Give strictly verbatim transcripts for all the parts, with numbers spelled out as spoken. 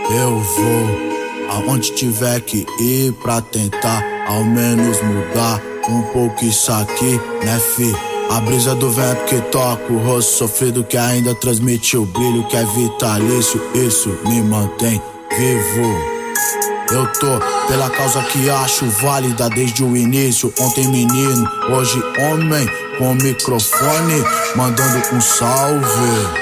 Eu vou aonde tiver que ir pra tentar ao menos mudar um pouco isso aqui, né, fi? A brisa do vento que toca o rosto sofrido que ainda transmite o brilho que é vitalício. Isso me mantém vivo. Eu tô pela causa que acho válida desde o início. Ontem menino, hoje homem, com o microfone, mandando um salve.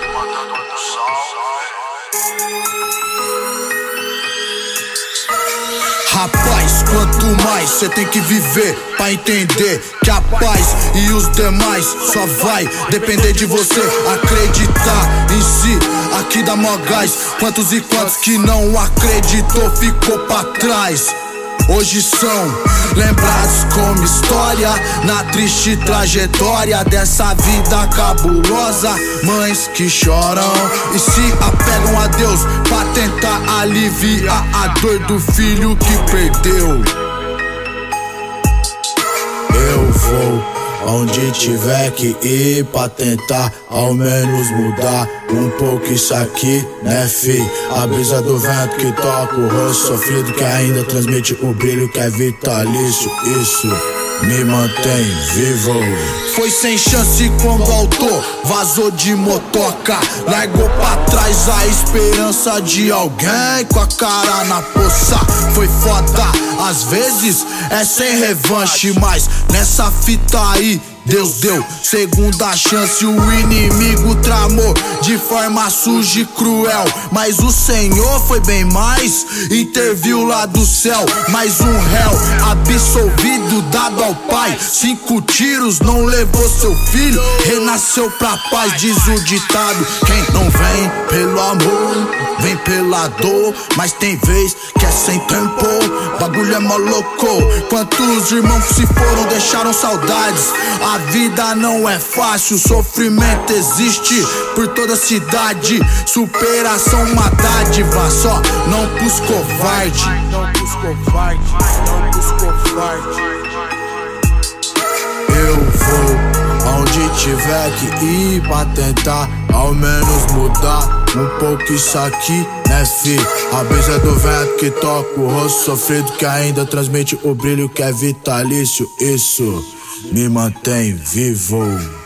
Rapaz, quanto mais cê tem que viver pra entender que a paz e os demais só vai depender de você acreditar em si. Aqui dá mó gás. Quantos e quantos que não acreditou ficou pra trás. Hoje são lembrados como história na triste trajetória dessa vida cabulosa. Mães que choram e se apegam a Deus pra tentar aliviar a dor do filho que perdeu. Eu vou onde tiver que ir pra tentar ao menos mudar um pouco isso aqui, né, fi? A brisa do vento que toca o rosto sofrido que ainda transmite o brilho que é vitalício. Isso me mantém vivo. Foi sem chance quando o autor vazou de motoca, largou pra trás a esperança de alguém com a cara na poça. Foi foda, às vezes é sem revanche, mas nessa fita aí Deus deu segunda chance. O inimigo tramou de forma suja e cruel, mas o Senhor foi bem mais, interviu lá do céu. Mais um réu absolvido dado ao Pai. Cinco tiros não levou seu filho, renasceu pra paz. Diz o ditado: quem não vem pelo amor, vem pela dor. Mas tem vez que é sem tempo, bagulho é mó louco. Quantos irmãos se foram, deixaram saudades. A vida não é fácil, sofrimento existe por toda a cidade. Superação uma dádiva, só não pros covarde. Não pros covarde, não pros covarde. Eu vou aonde tiver que ir pra tentar ao menos mudar um pouco isso aqui, né, fi? A brisa do vento que toca o rosto sofrido que ainda transmite o brilho que é vitalício. Isso me mantém vivo.